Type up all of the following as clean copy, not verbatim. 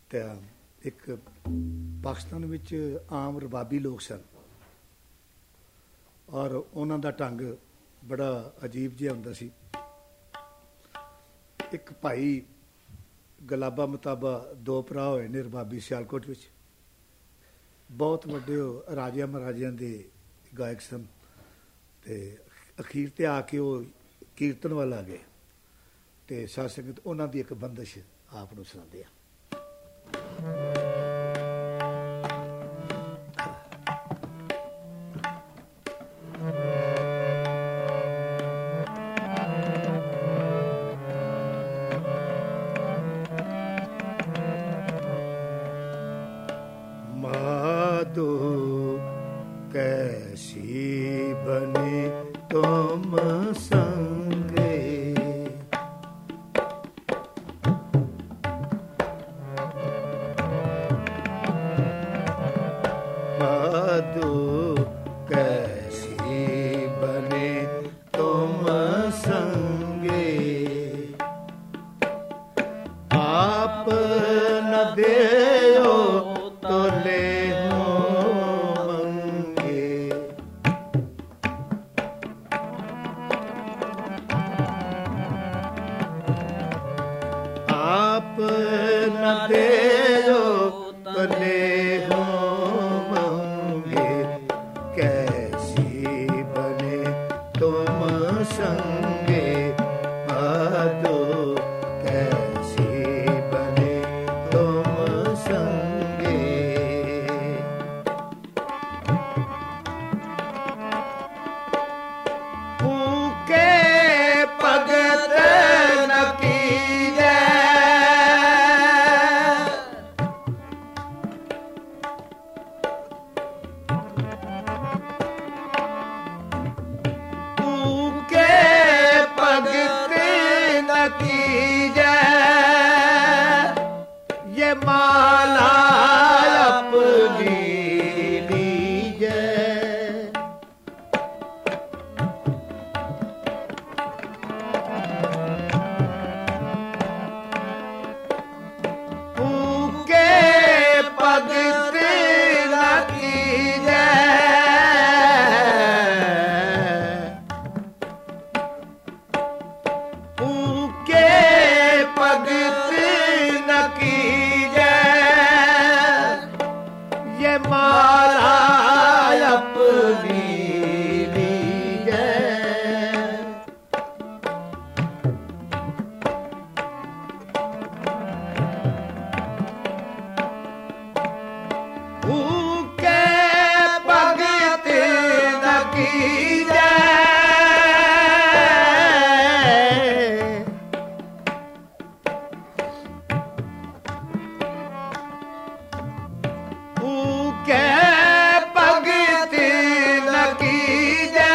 तो एक पाकिस्तान विच आम रबाबी लोग सन और उन्हां दा ढंग बड़ा अजीब जिहा हुंदा सी। एक भाई गलाबा मुताबा दो भरा होए ने रबाबी सियालकोट विच, बहुत वड्डे राजियां महाराजियां दे गायक सन। ते अखीर ते आके वो कीर्तन वाल आ गए ते साध संगत उन्हां दी एक बंदिश आप नूं सुणांदे आ। माधो कैसी बने तुम संगे, माधो कैसी बने तुम संगे, आप न देओ तो ले हो मंगे, आप न देओ तो ले हो मंगे, कैसी बने तुम संगे, माधो कैसी बने तुम संगे। फूके भगत न कीजे, फूके भगत न कीजे, ये माला अपनी लीजे, फूके भगत न कीजे, फूके भगत न कीजे, ये माला अपनी लीजे, फूके भगत न कीजे, फूके भगत न कीजे,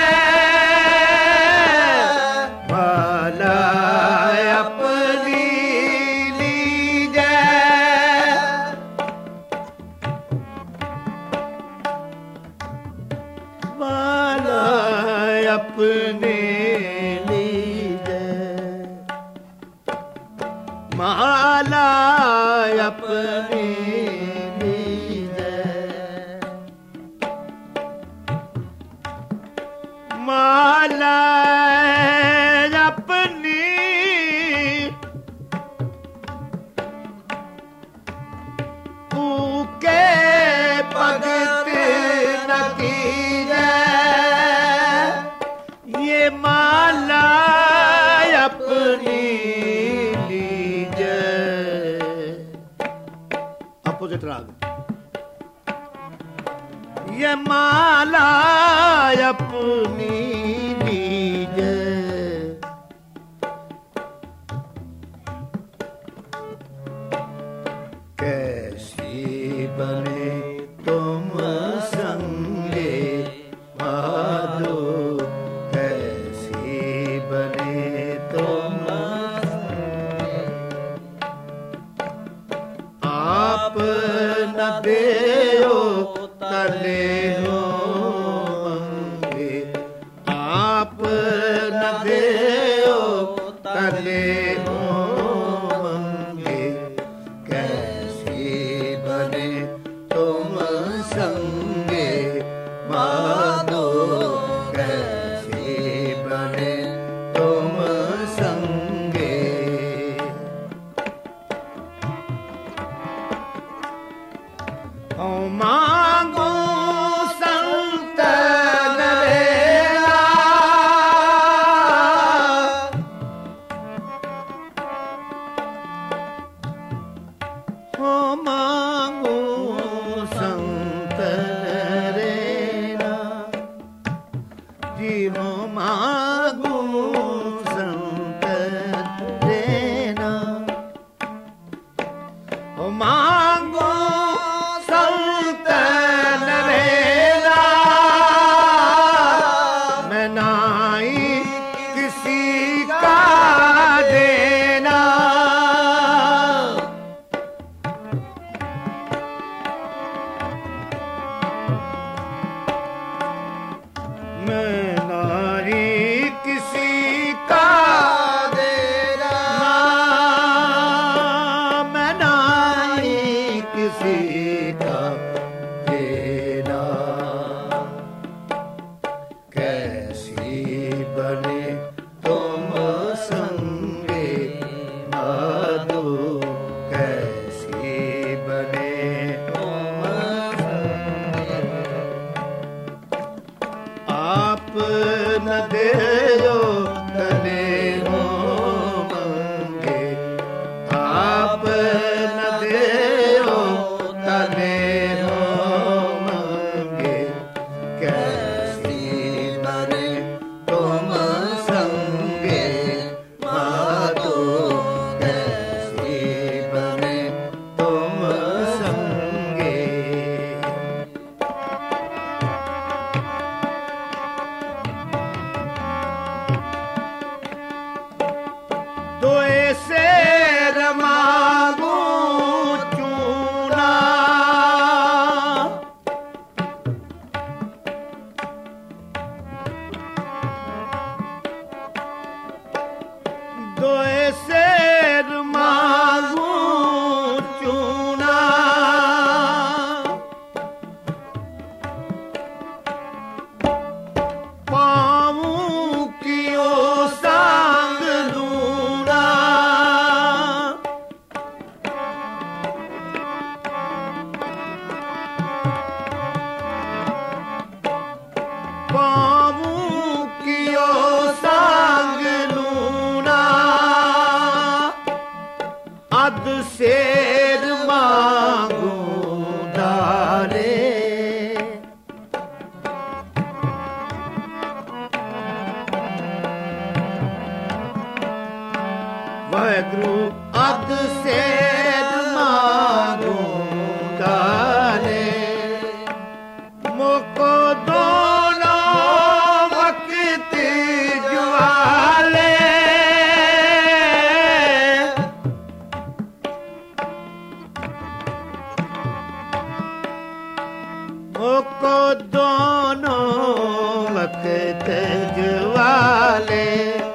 माला अपनी लीजे, माला अपने लीजे, माला अपने लीजे, माला अपनी फूके भगत न कीजे, ये माला अपनी लीजे। अपोजिट राग, ये माला अपनी लीजे, कैसी बने तुम संगे, माधो कैसी बने तुम संगे, आप न देओ तले हो मंगे, आप न देओ तले हो मंगे, कैसी मांगू संत नरेला हो मांगू संत नरेला जी हो मांगू संत नरेला हो मांगू संत नरेला मैं नाई किसी का देना मैं नारी किसी का देना मैं नारी किसी का देना कैसी बने तुम संगे माधो कैसी बने तुम संगे आप न देयो तने हो मंगे आप न देयो तने हो मंगे कैसी बने तुम संगे माधो कैसी बने तुम संगे तो ऐसे रमागू चूना तो ऐसे रमागू चूना पाऊं कियो सांग लूना पाऊं कियो सांग लूना अध शेर मांगू डाले वाहेगुरु अध शेर मांगू डाले मोको दोनों वक्त जुआले मोको दोनों वक्त जुआले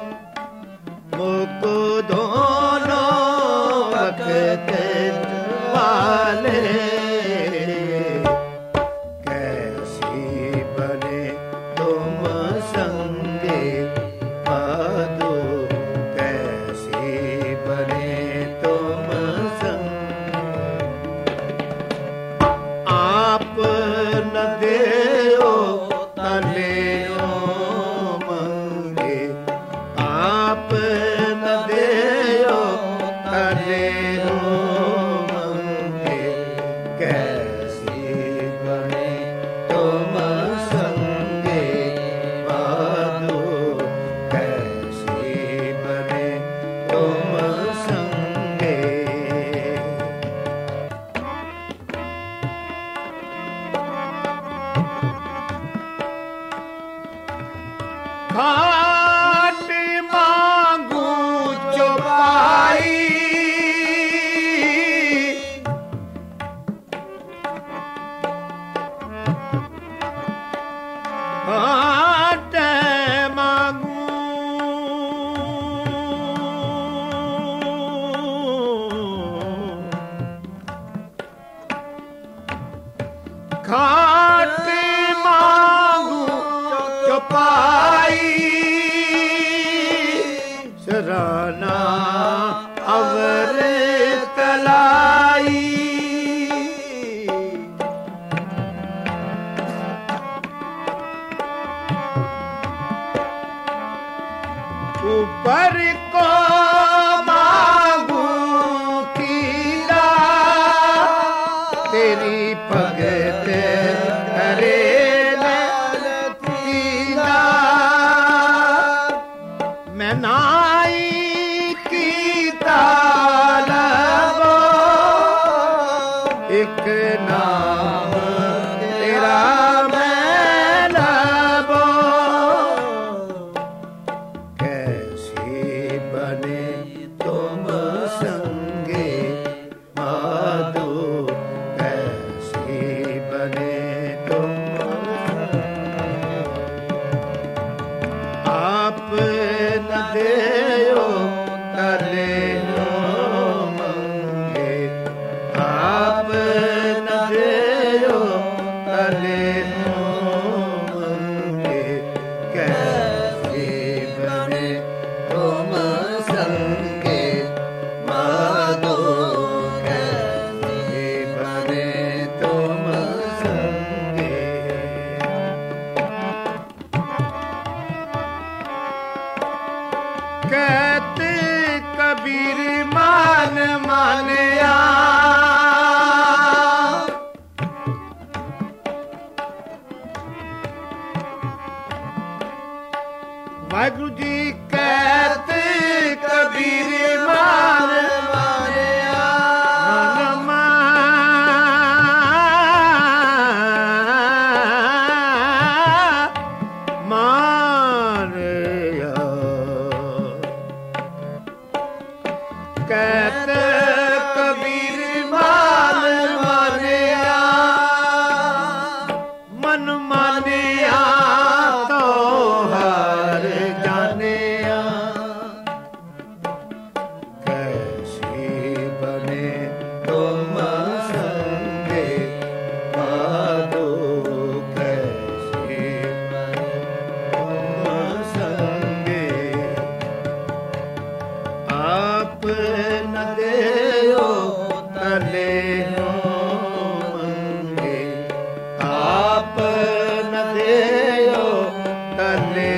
मुको दोनों वक्त वाले कैसी बने तुम संगे माधो कैसी बने तुम संगे आप न देओ तले मंगे आप न देयो तले मंगे कैसी बने तुम संगे माधो कैसी बने तुम संगे घाट मांगू चौपाई घाट मांगू घाट मांगू चौपाई सराना अवर तलाई ਤੇਰੀ ਭਗਤ ਕਰੇ ਲਤੀਨਾ ਮੈਂ ਨਾਈ ਕੀਤਾ ਲਬੋ ਇੱਕ ਨਾਮ ਤੇਰਾ ਮੈਂ ਲਬੋ ਕੈਸੇ ਬਨੇ ਤੁਮ ਸੰਗੇ ਮਾਧੋ ਕੈਸੇ ਬਨੇ ਤੁਮ ਆਪ ਨ ਦੇਓ ਤਲੇ ਮੰਗੇ ਆਪ ਨ ਦੇਓ ਤਲੇ ਮੰਗੇ ਕੈਸੇ ਬਨੇ ਤੁਮ ਸੰਗੇ ਮਾਧੋ ਕੈਸੇ ਬਨੇ ਤੁਮ ਸੰਗੇ कहते कबीर मान मानिया वाहिगुरु जी कहते कबीर मान मानिया मानिया कहते कबीर मान मानिया मन मानिया तो हार जानिया कैसे बने तुम संगे माधो कैसे बने तुम संगे आप न देयो तले मंगे आप न देयो तले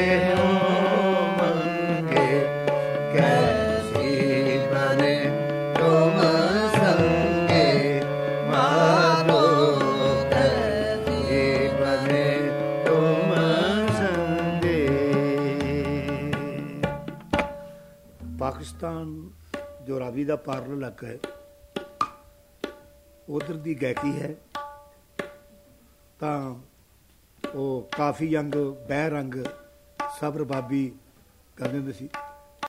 मंगे कैसे बने तुम संगे माधो कैसे बने तुम संगे पाकिस्तान जो रावी का पार्लर इलाका है उधर की गायकी है तो वो काफ़ी अंग बह रंग सब रबाबी करते होंगे सी।